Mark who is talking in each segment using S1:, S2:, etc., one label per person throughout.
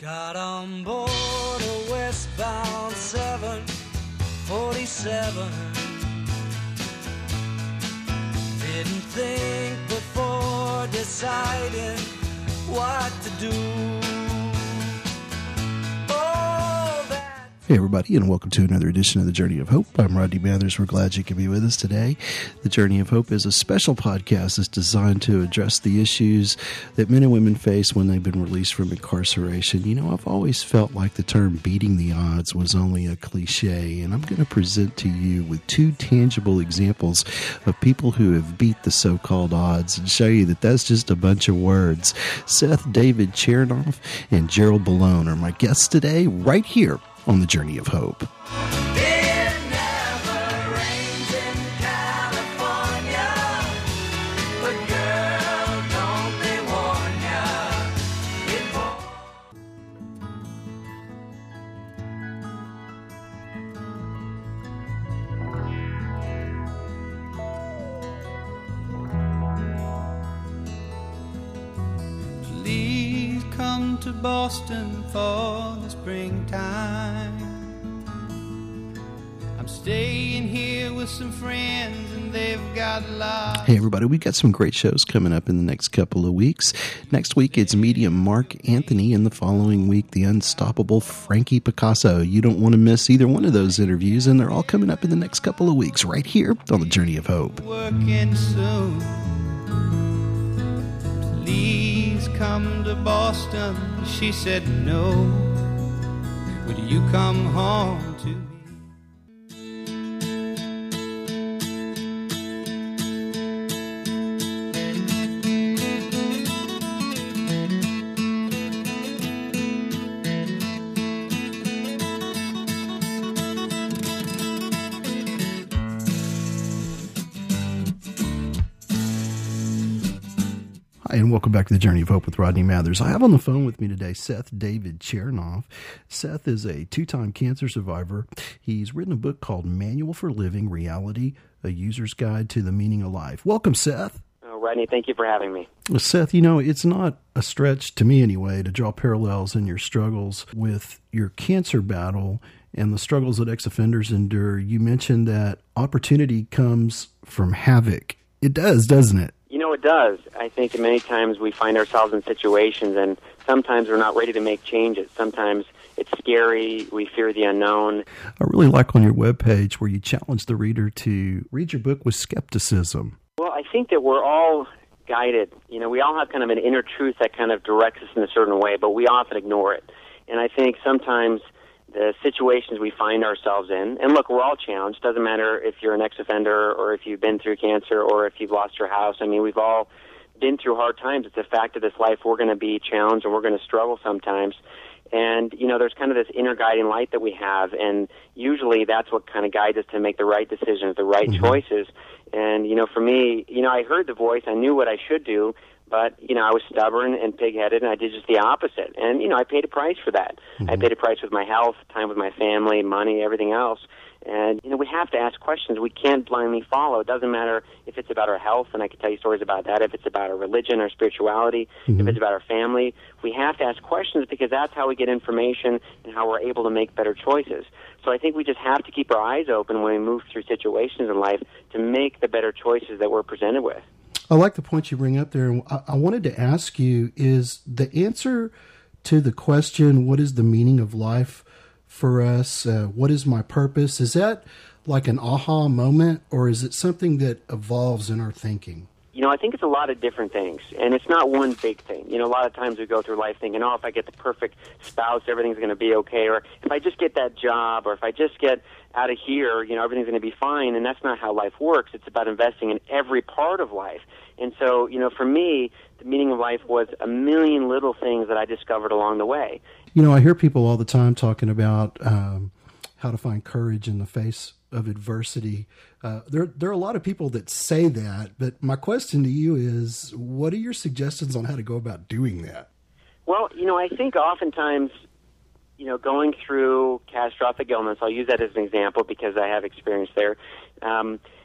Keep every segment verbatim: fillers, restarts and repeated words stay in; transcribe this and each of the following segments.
S1: Got on board a westbound seven forty-seven. Didn't think before deciding what to do.
S2: Hey everybody, and welcome to another edition of The Journey of Hope. I'm Rodney Mathers. We're glad you can be with us today. The Journey of Hope is a special podcast that's designed to address the issues that men and women face when they've been released from incarceration. You know, I've always felt like the term beating the odds was only a cliche, and I'm going to present to you with two tangible examples of people who have beat the so-called odds and show you that that's just a bunch of words. Seth David Chernoff and Gerald Bellone are my guests today, right here on The Journey of Hope.
S3: Please come to Boston for the springtime. I'm staying here with some friends and they've got lots.
S2: Hey everybody, we've got some great shows coming up in the next couple of weeks. Next week it's medium Mark Anthony, and the following week the unstoppable Frankie Picasso. You don't want to miss either one of those interviews, and they're all coming up in the next couple of weeks right here on The Journey of Hope.
S3: Working soon. Please come to Boston. She said no. Would you come home to me?
S2: Hi, and welcome back to The Journey of Hope with Rodney Mathers. I have on the phone with me today Seth David Chernoff. Seth is a two-time cancer survivor. He's written a book called Manual for Living Reality, A User's Guide to the Meaning of Life. Welcome, Seth.
S4: Oh, Rodney, thank you for having me.
S2: Well, Seth, you know, it's not a stretch to me anyway to draw parallels in your struggles with your cancer battle and the struggles that ex-offenders endure. You mentioned that opportunity comes from havoc. It does, doesn't it?
S4: You know, it does. I think many times we find ourselves in situations, and sometimes we're not ready to make changes. Sometimes it's scary. We fear the unknown.
S2: I really like on your webpage where you challenge the reader to read your book with skepticism.
S4: Well, I think that we're all guided. You know, we all have kind of an inner truth that kind of directs us in a certain way, but we often ignore it. And I think sometimes the situations we find ourselves in, and look, we're all challenged. Doesn't matter if you're an ex-offender or if you've been through cancer or if you've lost your house. I mean, we've all been through hard times. It's a fact of this life. We're going to be challenged and we're going to struggle sometimes. And, you know, there's kind of this inner guiding light that we have, and usually that's what kind of guides us to make the right decisions, the right mm-hmm. choices. And, you know, for me, you know, I heard the voice. I knew what I should do. But, you know, I was stubborn and pig-headed, and I did just the opposite. And, you know, I paid a price for that. Mm-hmm. I paid a price with my health, time with my family, money, everything else. And, you know, we have to ask questions. We can't blindly follow. It doesn't matter if it's about our health, and I could tell you stories about that, if it's about our religion, our spirituality, mm-hmm. if it's about our family. We have to ask questions because that's how we get information and how we're able to make better choices. So I think we just have to keep our eyes open when we move through situations in life to make the better choices that we're presented with.
S2: I like the point you bring up there. I, I wanted to ask you, is the answer to the question, what is the meaning of life for us? Uh, what is my purpose? Is that like an aha moment, or is it something that evolves in our thinking?
S4: You know, I think it's a lot of different things, and it's not one big thing. You know, a lot of times we go through life thinking, oh, if I get the perfect spouse, everything's going to be okay, or if I just get that job, or if I just get out of here, you know, everything's going to be fine, and that's not how life works. It's about investing in every part of life. And so, you know, for me, the meaning of life was a million little things that I discovered along the way.
S2: You know, I hear people all the time talking about um, how to find courage in the face of adversity. Uh, there, there are a lot of people that say that, but my question to you is, what are your suggestions on how to go about doing that?
S4: Well, you know, I think oftentimes, you know, going through catastrophic illness, I'll use that as an example because I have experience there. Um,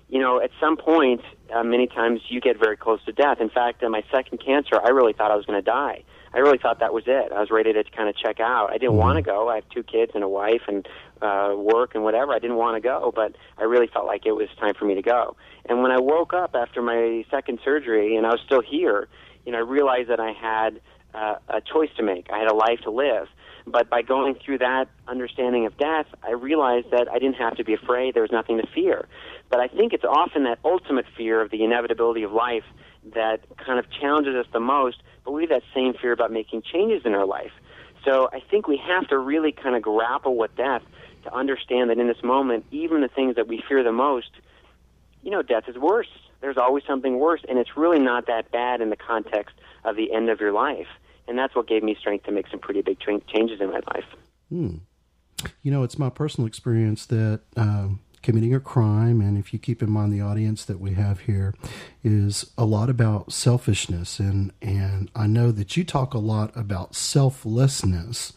S4: you know, at some point, uh, many times you get very close to death. In fact, in my second cancer, I really thought I was going to die. I really thought that was it. I was ready to kind of check out. I didn't mm-hmm. want to go. I have two kids and a wife and uh, work and whatever. I didn't want to go, but I really felt like it was time for me to go. And when I woke up after my second surgery and I was still here, you know, I realized that I had uh, a choice to make. I had a life to live. But by going through that understanding of death, I realized that I didn't have to be afraid. There was nothing to fear. But I think it's often that ultimate fear of the inevitability of life that kind of challenges us the most, but we have that same fear about making changes in our life. So I think we have to really kind of grapple with death to understand that in this moment, even the things that we fear the most, you know, death is worse. There's always something worse, and it's really not that bad in the context of the end of your life. And that's what gave me strength to make some pretty big tra- changes in my life.
S2: Hmm. You know, it's my personal experience that um, committing a crime, and if you keep in mind the audience that we have here, is a lot about selfishness. And, and I know that you talk a lot about selflessness.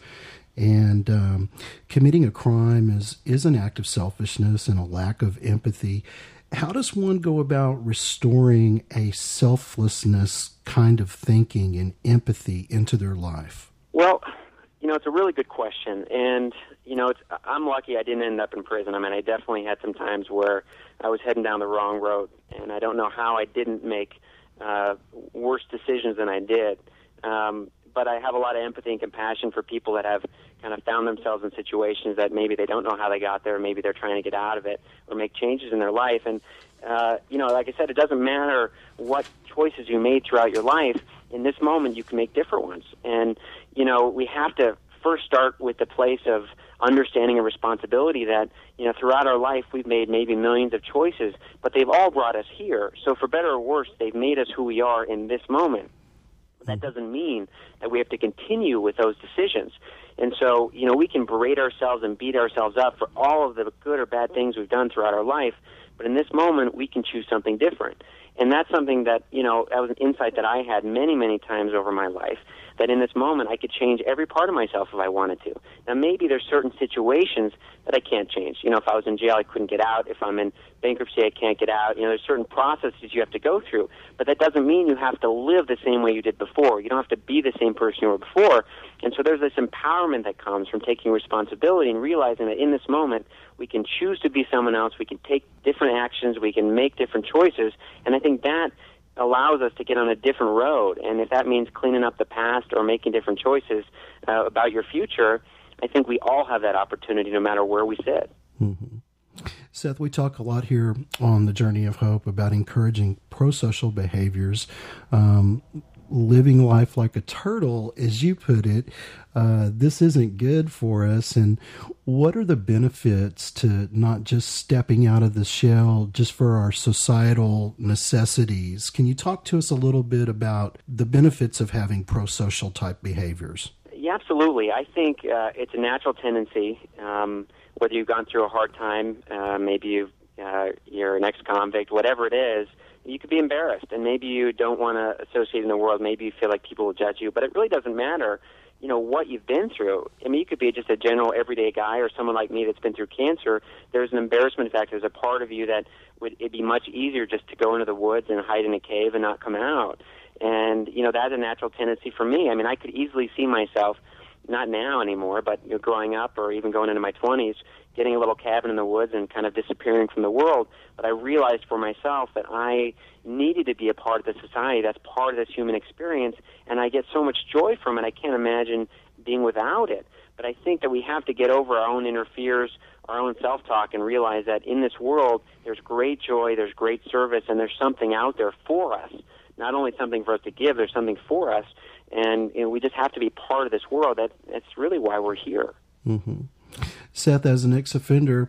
S2: And um, committing a crime is, is an act of selfishness and a lack of empathy. How does one go about restoring a selflessness kind of thinking and empathy into their life?
S4: Well, you know, it's a really good question. And, you know, it's, I'm lucky I didn't end up in prison. I mean, I definitely had some times where I was heading down the wrong road, and I don't know how I didn't make uh, worse decisions than I did. Um, but I have a lot of empathy and compassion for people that have kind of found themselves in situations that maybe they don't know how they got there, maybe they're trying to get out of it or make changes in their life. And, uh, you know, like I said, it doesn't matter what choices you made throughout your life. In this moment, you can make different ones. And, you know, we have to first start with the place of understanding and responsibility that, you know, throughout our life, we've made maybe millions of choices, but they've all brought us here. So for better or worse, they've made us who we are in this moment. That doesn't mean that we have to continue with those decisions. And so, you know, we can berate ourselves and beat ourselves up for all of the good or bad things we've done throughout our life, but in this moment, we can choose something different. And that's something that, you know, that was an insight that I had many, many times over my life, that in this moment I could change every part of myself if I wanted to. Now, maybe there's certain situations that I can't change. You know, if I was in jail, I couldn't get out. If I'm in bankruptcy, I can't get out. You know, there's certain processes you have to go through. But that doesn't mean you have to live the same way you did before. You don't have to be the same person you were before. And so there's this empowerment that comes from taking responsibility and realizing that in this moment, we can choose to be someone else. We can take different actions. We can make different choices. And I think that allows us to get on a different road. And if that means cleaning up the past or making different choices uh, about your future, I think we all have that opportunity no matter where we sit.
S2: Mm-hmm. Seth, we talk a lot here on the Journey of Hope about encouraging pro-social behaviors, um, living life like a turtle, as you put it. Uh, this isn't good for us. And what are the benefits to not just stepping out of the shell just for our societal necessities? Can you talk to us a little bit about the benefits of having pro-social type behaviors?
S4: Yeah, absolutely. I think uh, it's a natural tendency, um, whether you've gone through a hard time, uh, maybe you've, uh, you're an ex-convict, whatever it is, you could be embarrassed, and maybe you don't want to associate in the world. Maybe you feel like people will judge you, but it really doesn't matter, you know, what you've been through. I mean, you could be just a general everyday guy or someone like me that's been through cancer. There's an embarrassment factor. There's a part of you that would it'd be much easier just to go into the woods and hide in a cave and not come out. And, you know, that's a natural tendency for me. I mean, I could easily see myself, not now anymore, but you know, growing up or even going into my twenties, getting a little cabin in the woods and kind of disappearing from the world. But I realized for myself that I needed to be a part of the society. That's part of this human experience, and I get so much joy from it. I can't imagine being without it. But I think that we have to get over our own inner fears, our own self-talk, and realize that in this world, there's great joy, there's great service, and there's something out there for us. Not only something for us to give, there's something for us. And you know, we just have to be part of this world. That, that's really why we're here.
S2: Mm-hmm. Seth, as an ex-offender,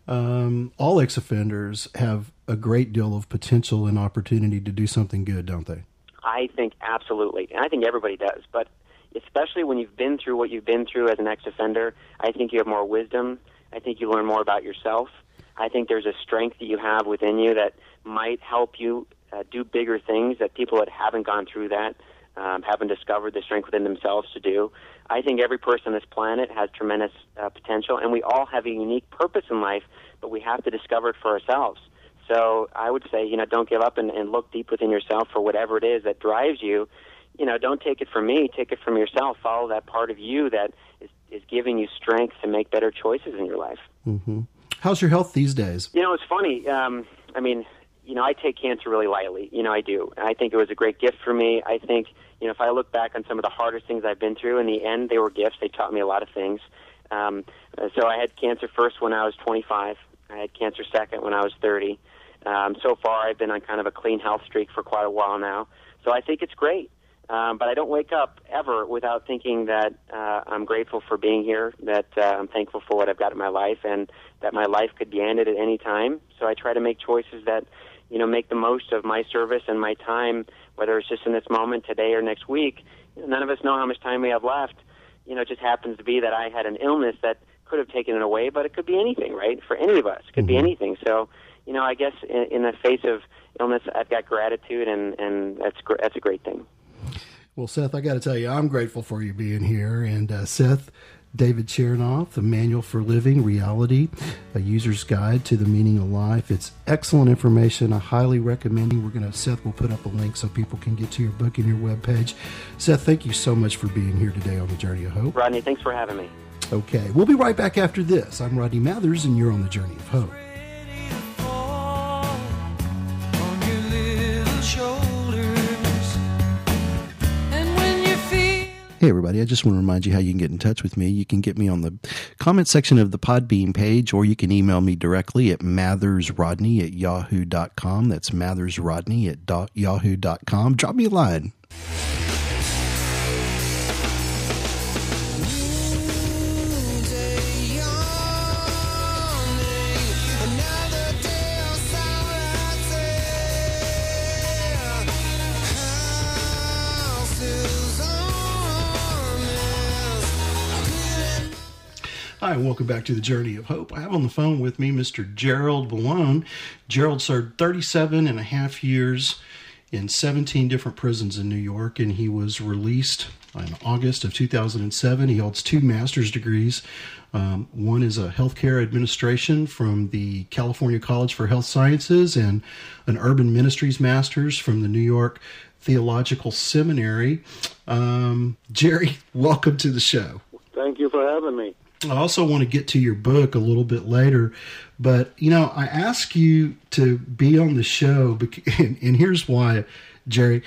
S2: um, all ex-offenders have a great deal of potential and opportunity to do something good, don't they?
S4: I think absolutely. And I think everybody does. But especially when you've been through what you've been through as an ex-offender, I think you have more wisdom. I think you learn more about yourself. I think there's a strength that you have within you that might help you uh, do bigger things that people that haven't gone through that um, haven't discovered the strength within themselves to do. I think every person on this planet has tremendous uh, potential, and we all have a unique purpose in life, but we have to discover it for ourselves. So I would say, you know, don't give up and, and look deep within yourself for whatever it is that drives you. You know, don't take it from me, take it from yourself. Follow that part of you that is, is giving you strength to make better choices in your life.
S2: Mm-hmm. How's your health these days?
S4: You know, it's funny. Um, I mean, you know, I take cancer really lightly. You know, I do. And I think it was a great gift for me. I think, you know, if I look back on some of the hardest things I've been through, in the end, they were gifts. They taught me a lot of things. Um, so I had cancer first when I was twenty-five. I had cancer second when I was thirty. Um, so far, I've been on kind of a clean health streak for quite a while now. So I think it's great. Um, but I don't wake up ever without thinking that uh, I'm grateful for being here, that uh, I'm thankful for what I've got in my life, and that my life could be ended at any time. So I try to make choices that, you know, make the most of my service and my time, whether it's just in this moment, today, or next week. None of us know how much time we have left. You know, it just happens to be that I had an illness that could have taken it away, but it could be anything, right? For any of us, it could mm-hmm. be anything. So, you know, I guess in, in the face of illness, I've got gratitude, and, and that's gr- that's a great thing.
S2: Well, Seth, I got to tell you, I'm grateful for you being here. And uh, Seth, David Chernoff, The Manual for Living Reality, a user's guide to the meaning of life. It's excellent information. I highly recommend it. We're going to, Seth will put up a link so people can get to your book and your webpage. Seth, thank you so much for being here today on The Journey of Hope.
S4: Rodney, thanks for having me.
S2: Okay, we'll be right back after this. I'm Rodney Mathers, and you're on The Journey of Hope. Hey, everybody, I just want to remind you how you can get in touch with me. You can get me on the comment section of the Podbean page, or you can email me directly at mathersrodney at yahoo dot com. That's mathersrodney at yahoo dot com. Drop me a line. Hi, and welcome back to the Journey of Hope. I have on the phone with me Mister Gerald Malone. Gerald served thirty-seven and a half years in seventeen different prisons in New York, and he was released in August of two thousand seven. He holds two master's degrees. Um, one is a healthcare administration from the California College for Health Sciences, and an urban ministries master's from the New York Theological Seminary. Um, Jerry, welcome to the show.
S5: Thank you for having me.
S2: I also want to get to your book a little bit later, but, you know, I ask you to be on the show, and, and here's why, Jerry.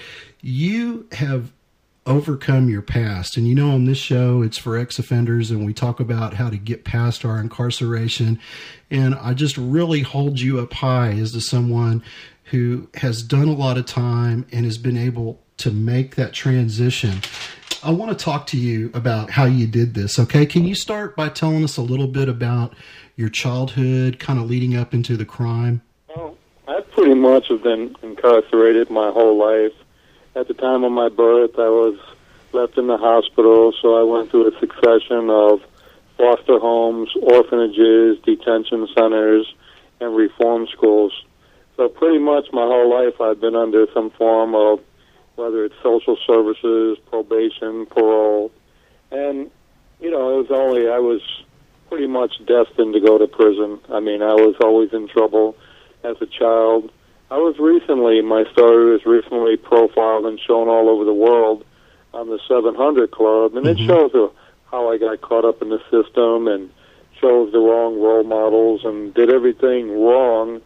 S2: You have overcome your past, and, you know, on this show, it's for ex-offenders, and we talk about how to get past our incarceration, and I just really hold you up high as to someone who has done a lot of time and has been able to make that transition. I want to talk to you about how you did this, okay? Can you start by telling us a little bit about your childhood, kind of leading up into the crime?
S5: Well, I pretty much have been incarcerated my whole life. At the time of my birth, I was left in the hospital, so I went through a succession of foster homes, orphanages, detention centers, and reform schools. So pretty much my whole life I've been under some form of, whether it's social services, probation, parole. And, you know, it was only, I was pretty much destined to go to prison. I mean, I was always in trouble as a child. I was recently, my story was recently profiled and shown all over the world on the seven hundred Club, and mm-hmm. it shows how I got caught up in the system and chose the wrong role models and did everything wrong.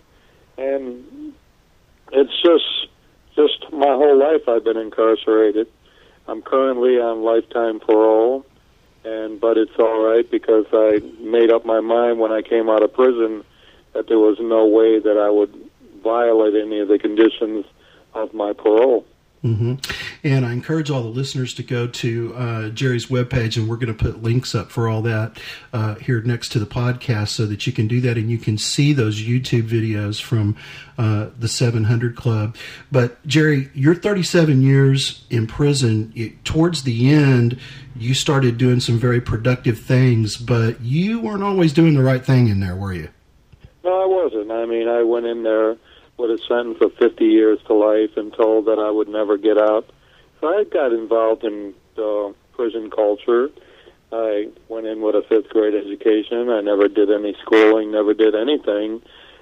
S5: And it's just... Just my whole life I've been incarcerated. I'm currently on lifetime parole, and but it's all right because I made up my mind when I came out of prison that there was no way that I would violate any of the conditions of my parole.
S2: Mm-hmm. And I encourage all the listeners to go to uh, Jerry's webpage, and we're going to put links up for all that uh, here next to the podcast so that you can do that and you can see those YouTube videos from uh, the seven hundred Club. But, Jerry, you're thirty-seven years in prison. It, towards the end, you started doing some very productive things, but you weren't always doing the right thing in there, were you?
S5: No, I wasn't. I mean, I went in there with a sentence of fifty years to life and told that I would never get out. So I got involved in uh, prison culture. I went in with a fifth grade education. I never did any schooling, never did anything.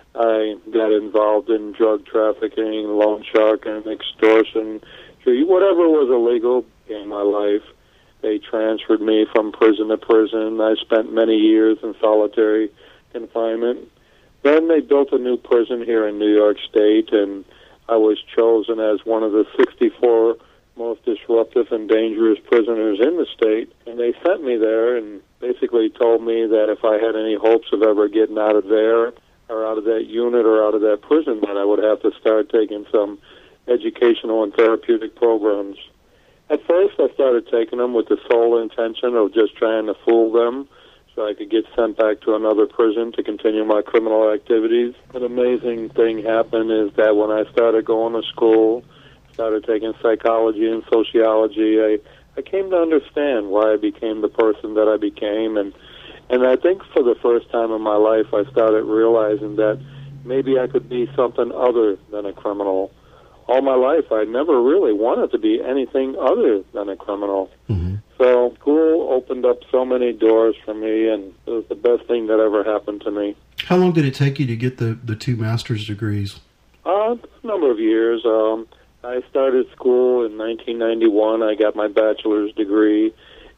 S5: I got involved in drug trafficking, loan sharking, extortion, whatever was illegal in my life. They transferred me from prison to prison. I spent many years in solitary confinement. Then they built a new prison here in New York State, and I was chosen as one of the sixty-four most disruptive and dangerous prisoners in the state. And they sent me there and basically told me that if I had any hopes of ever getting out of there or out of that unit or out of that prison, that I would have to start taking some educational and therapeutic programs. At first, I started taking them with the sole intention of just trying to fool them so I could get sent back to another prison to continue my criminal activities. An amazing thing happened is that when I started going to school, started taking psychology and sociology, I, I came to understand why I became the person that I became. And, and I think for the first time in my life, I started realizing that maybe I could be something other than a criminal. All my life, I never really wanted to be anything other than a criminal. Mm-hmm. So school opened up so many doors for me, and it was the best thing that ever happened to me.
S2: How long did it take you to get the, the two master's degrees?
S5: Uh, a number of years. Um, I started school in nineteen ninety-one. I got my bachelor's degree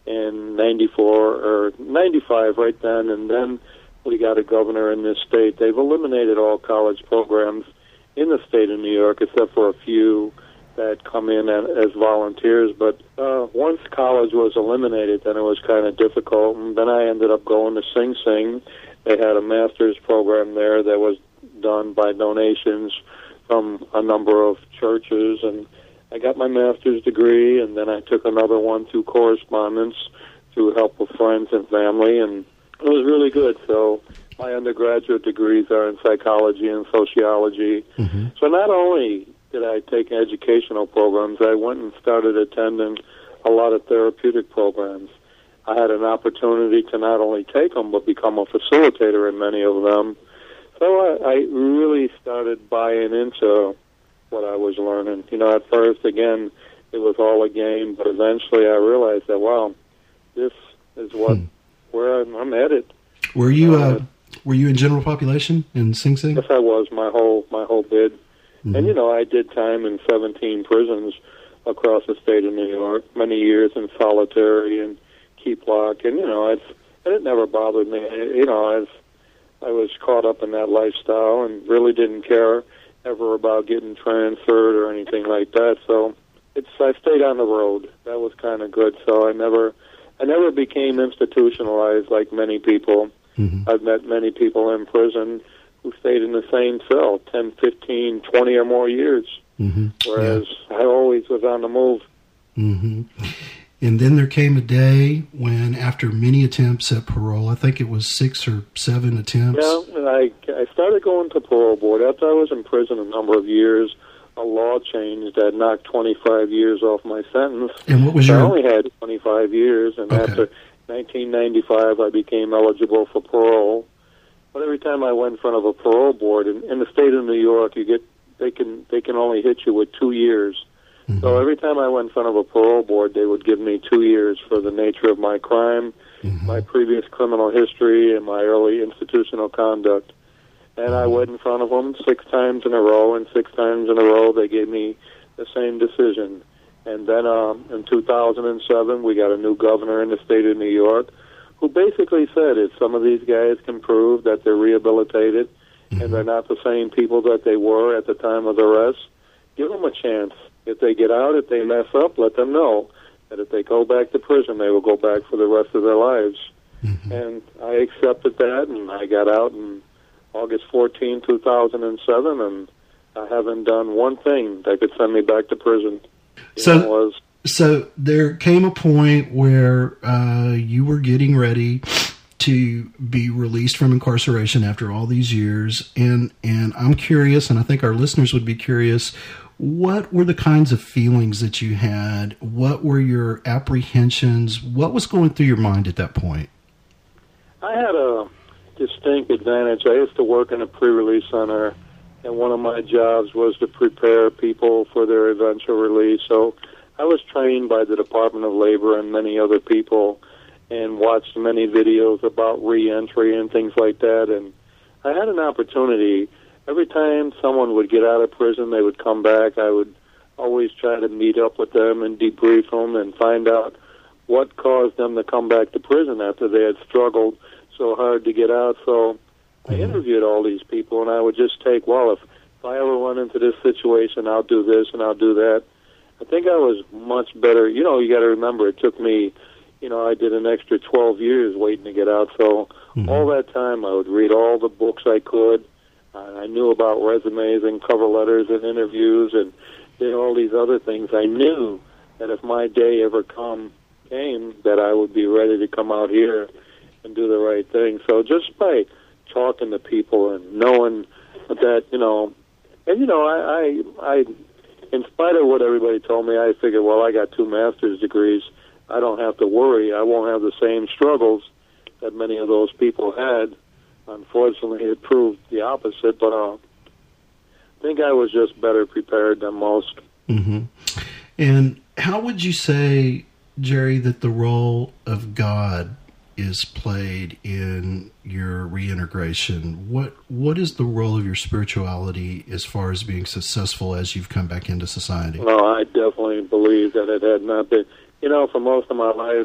S5: in ninety-four, or ninety-five right then, and then we got a governor in this state. They've eliminated all college programs in the state of New York, except for a few that come in as volunteers. But uh, once college was eliminated, then it was kind of difficult. And then I ended up going to Sing Sing. They had a master's program there that was done by donations from a number of churches. And I got my master's degree, and then I took another one through correspondence through help with friends and family, and it was really good. So my undergraduate degrees are in psychology and sociology. Mm-hmm. So not only did I take educational programs, I went and started attending a lot of therapeutic programs. I had an opportunity to not only take them, but become a facilitator in many of them. So I, I really started buying into what I was learning. You know, at first, again, it was all a game, but eventually I realized that, wow, this is what hmm. where I'm, I'm headed.
S2: Were you uh, were you in general population in Sing Sing?
S5: Yes, I was. My whole my whole bid. Mm-hmm. And, you know, I did time in seventeen prisons across the state of New York, many years in solitary and keep lock. And, you know, it's, and it never bothered me. You know, I was, I was caught up in that lifestyle and really didn't care ever about getting transferred or anything like that. So it's I stayed on the road. That was kind of good. So I never I never became institutionalized like many people. Mm-hmm. I've met many people in prison who stayed in the same cell ten, fifteen, twenty or more years, mm-hmm. whereas yeah. I always was on the move.
S2: Mm-hmm. And then there came a day when, after many attempts at parole, I think it was six or seven attempts.
S5: Yeah, and I, I started going to parole board. After I was in prison a number of years, a law changed that knocked twenty-five years off my sentence.
S2: And what was
S5: so
S2: your...
S5: I only had twenty-five years, and
S2: okay.
S5: after nineteen ninety-five, I became eligible for parole. But every time I went in front of a parole board, in, in the state of New York, you get they can they can only hit you with two years. Mm-hmm. So every time I went in front of a parole board, they would give me two years for the nature of my crime, mm-hmm. my previous criminal history, and my early institutional conduct. And mm-hmm. I went in front of them six times in a row, and six times in a row they gave me the same decision. And then um, in two thousand seven, we got a new governor in the state of New York who basically said if some of these guys can prove that they're rehabilitated mm-hmm. and they're not the same people that they were at the time of the arrest, give them a chance. If they get out, if they mess up, let them know that if they go back to prison, they will go back for the rest of their lives. Mm-hmm. And I accepted that, and I got out on August fourteenth, two thousand seven, and I haven't done one thing that could send me back to prison.
S2: So, it was, so there came a point where uh, you were getting ready to be released from incarceration after all these years, and and I'm curious, and I think our listeners would be curious, what were the kinds of feelings that you had? What were your apprehensions? What was going through your mind at that point?
S5: I had a distinct advantage. I used to work in a pre-release center, and one of my jobs was to prepare people for their eventual release. So I was trained by the Department of Labor and many other people and watched many videos about reentry and things like that. And I had an opportunity every time someone would get out of prison, they would come back. I would always try to meet up with them and debrief them and find out what caused them to come back to prison after they had struggled so hard to get out. So I interviewed all these people, and I would just take, well, if, if I ever run into this situation, I'll do this and I'll do that. I think I was much better. You know, you got to remember, it took me, you know, I did an extra twelve years waiting to get out. So mm-hmm. all that time, I would read all the books I could. Uh, I knew about resumes and cover letters and interviews and did all these other things. I knew that if my day ever come came, that I would be ready to come out here and do the right thing. So just by talking to people and knowing that, you know, and, you know, I, I, I in spite of what everybody told me, I figured, well, I got two master's degrees. I don't have to worry. I won't have the same struggles that many of those people had. Unfortunately, it proved the opposite, but uh, I think I was just better prepared than most.
S2: Mm-hmm. And how would you say, Jerry, that the role of God is played in your reintegration? What What is the role of your spirituality as far as being successful as you've come back into society?
S5: No, I definitely believe that it had not been. You know, for most of my life,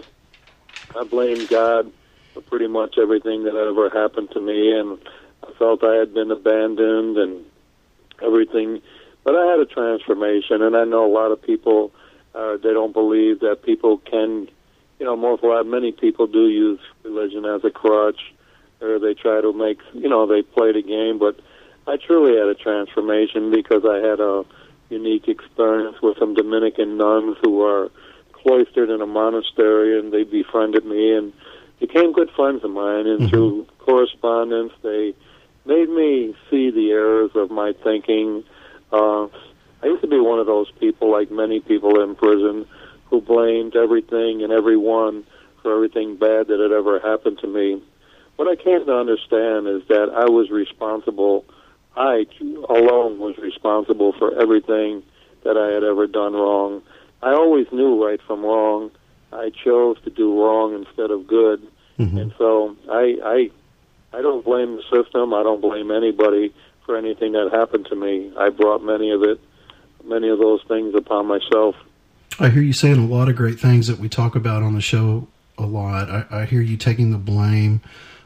S5: I blamed God for pretty much everything that ever happened to me, and I felt I had been abandoned and everything. But I had a transformation, and I know a lot of people, uh, they don't believe that people can, you know, most a lot, many people do use religion as a crutch, or they try to make, you know, they play the game. But I truly had a transformation because I had a unique experience with some Dominican nuns who are cloistered in a monastery, and they befriended me and became good friends of mine. And mm-hmm. through correspondence, they made me see the errors of my thinking. Uh, I used to be one of those people, like many people in prison, who blamed everything and everyone for everything bad that had ever happened to me. What I came to understand is that I was responsible, I alone was responsible for everything that I had ever done wrong. I always knew right from wrong. I chose to do wrong instead of good. Mm-hmm. And so I, I, I don't blame the system. I don't blame anybody for anything that happened to me. I brought many of it, many of those things upon myself.
S2: I hear you saying a lot of great things that we talk about on the show a lot. I, I hear you taking the blame.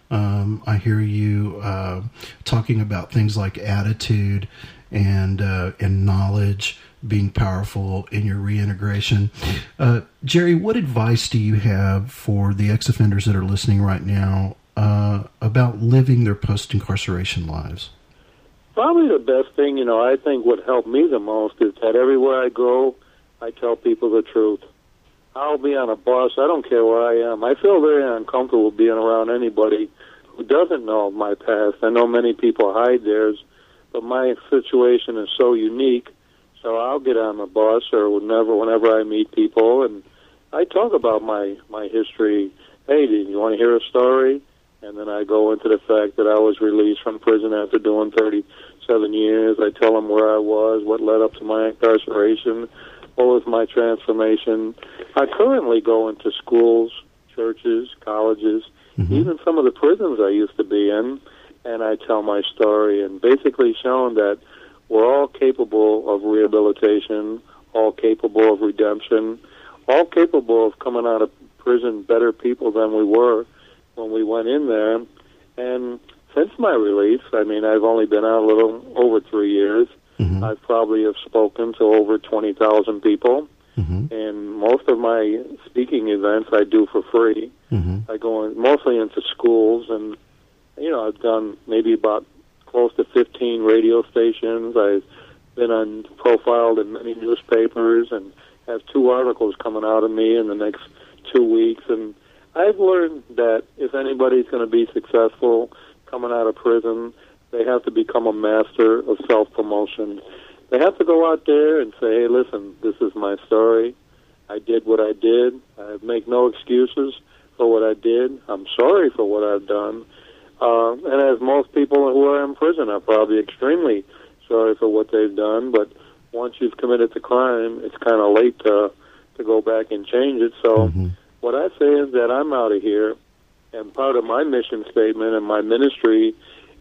S2: Um, I hear you uh, talking about things like attitude and uh, and knowledge being powerful in your reintegration. Uh, Jerry, what advice do you have for the ex-offenders that are listening right now uh, about living their post-incarceration lives?
S5: Probably the best thing, you know, I think what helped me the most is that everywhere I go, I tell people the truth. I'll be on a bus. I don't care where I am. I feel very uncomfortable being around anybody who doesn't know my past. I know many people hide theirs, but my situation is so unique. So I'll get on the bus or whenever, whenever I meet people, and I talk about my, my history. Hey, do you want to hear a story? And then I go into the fact that I was released from prison after doing thirty-seven years. I tell them where I was, what led up to my incarceration, what was my transformation. I currently go into schools, churches, colleges, mm-hmm. even some of the prisons I used to be in, and I tell my story and basically showing that we're all capable of rehabilitation, all capable of redemption, all capable of coming out of prison better people than we were when we went in there. And since my release, I mean, I've only been out a little over three years. Mm-hmm. I probably have spoken to over twenty thousand people. Mm-hmm. And most of my speaking events I do for free. Mm-hmm. I go in, mostly into schools, and, you know, I've done maybe about close to fifteen radio stations. I've been on, profiled in many newspapers and have two articles coming out of me in the next two weeks. And I've learned that if anybody's going to be successful coming out of prison, they have to become a master of self-promotion. They have to go out there and say, hey, listen, this is my story. I did what I did. I make no excuses for what I did. I'm sorry for what I've done. Uh, and as most people who are in prison are probably extremely sorry for what they've done, but once you've committed the crime, it's kind of late to to go back and change it. So mm-hmm. what I say is that I'm out of here, and part of my mission statement and my ministry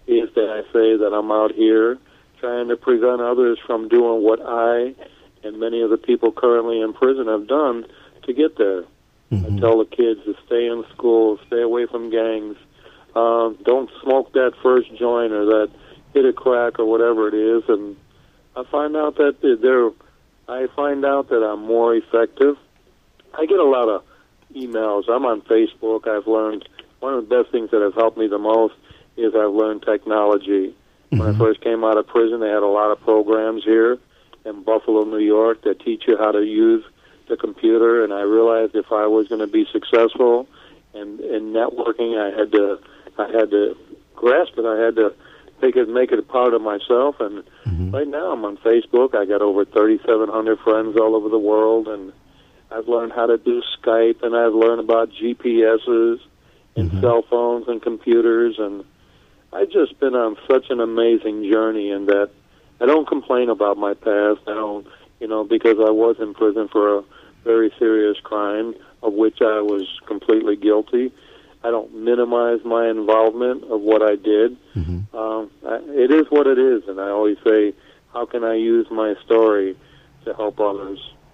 S5: is that I say that I'm out here trying to prevent others from doing what I and many of the people currently in prison have done to get there. Mm-hmm. I tell the kids to stay in school, stay away from gangs, um, don't smoke that first joint or that hit a crack or whatever it is, and I find out that they're, I find out that I'm more effective. I get a lot of emails. I'm on Facebook. I've learned one of the best things that has helped me the most is I've learned technology. Mm-hmm. When I first came out of prison, they had a lot of programs here in Buffalo, New York, that teach you how to use the computer, and I realized if I was going to be successful in, in networking, I had to I had to grasp it. I had to make it make it a part of myself. And mm-hmm. right now, I'm on Facebook. I got over thirty-seven hundred friends all over the world, and I've learned how to do Skype, and I've learned about G P S's and mm-hmm. cell phones and computers, and I've just been on such an amazing journey in that I don't complain about my past. I don't, you know, because I was in prison for a very serious crime of which I was completely guilty. I don't minimize my involvement of what I did. Mm-hmm. Um, I, it is what it is, and I always say, how can I use my story to help others?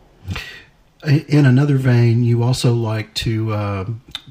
S2: In another vein, you also like to uh,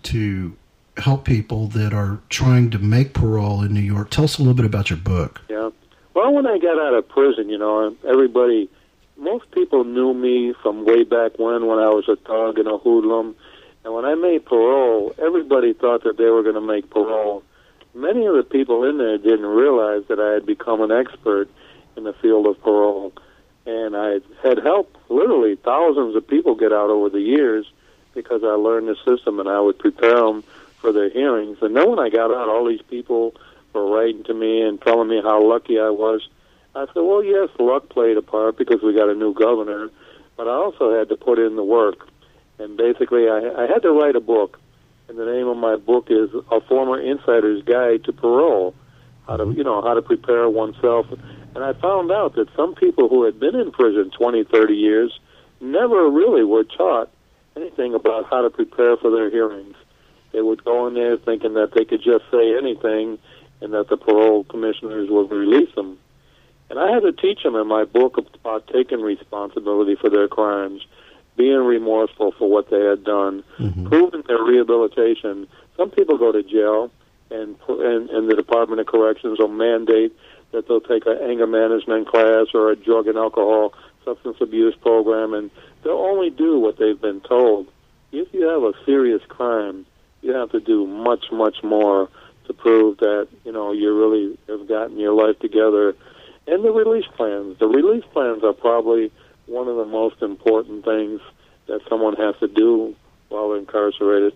S2: to help people that are trying to make parole in New York. Tell us a little bit about your book.
S5: Yeah. Well, when I got out of prison, you know, everybody, most people knew me from way back when, when I was a thug and a hoodlum. And when I made parole, everybody thought that they were going to make parole. Many of the people in there didn't realize that I had become an expert in the field of parole. And I had helped literally thousands of people get out over the years because I learned the system and I would prepare them for their hearings. And then when I got out, all these people were writing to me and telling me how lucky I was. I said, well, yes, luck played a part because we got a new governor, but I also had to put in the work. And basically, I, I had to write a book, and the name of my book is A Former Insider's Guide to Parole, how to, you know, how to prepare oneself. And I found out that some people who had been in prison twenty, thirty years never really were taught anything about how to prepare for their hearings. They would go in there thinking that they could just say anything and that the parole commissioners would release them. And I had to teach them in my book about taking responsibility for their crimes, being remorseful for what they had done, mm-hmm. proving their rehabilitation. Some people go to jail, and, and, and the Department of Corrections will mandate that they'll take an anger management class or a drug and alcohol substance abuse program, and they'll only do what they've been told. If you have a serious crime, you have to do much, much more to prove that, you know, you really have gotten your life together. And the release plans. The release plans are probably one of the most important things that someone has to do while they're incarcerated.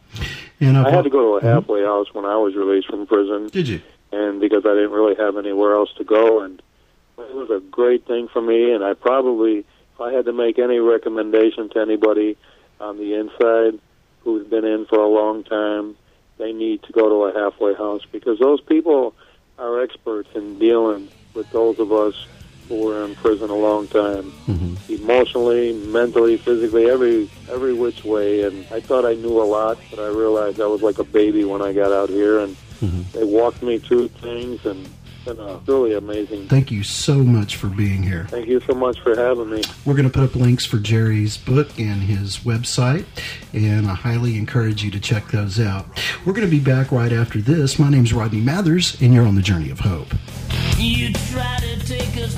S5: You know, I had to go to a halfway mm-hmm. house when I was released from prison.
S2: Did you?
S5: And because I didn't really have anywhere else to go, and it was a great thing for me, and I probably, if I had to make any recommendation to anybody on the inside who's been in for a long time, they need to go to a halfway house, because those people are experts in dealing with those of us who were in prison a long time, mm-hmm. emotionally, mentally, physically, every every which way. And I thought I knew a lot, but I realized I was like a baby when I got out here, and mm-hmm. they walked me through things, and it's been a really amazing.
S2: Thank you so much for being here.
S5: Thank you so much for having me.
S2: We're going to put up links for Jerry's book and his website, and I highly encourage you to check those out. We're going to be back right after this. My name's Rodney Mathers, and you're on the Journey of Hope.
S1: You try to take us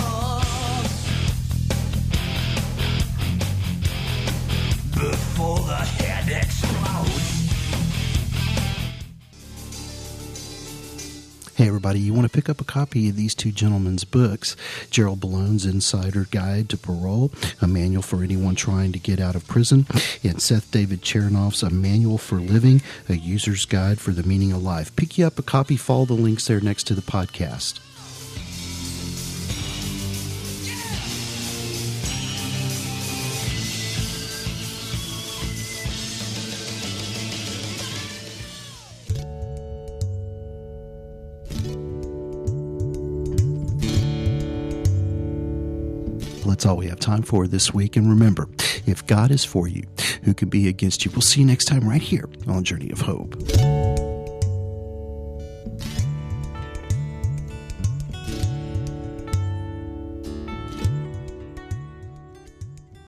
S1: both before the head explodes.
S2: Hey everybody, you want to pick up a copy of these two gentlemen's books, Gerald Ballone's Insider Guide to Parole, a manual for anyone trying to get out of prison, and Seth David Chernoff's A Manual for Living, a user's guide for the meaning of life. Pick you up a copy, follow the links there next to the podcast. That's all we have time for this week. And remember, if God is for you, who can be against you? We'll see you next time right here on Journey of Hope.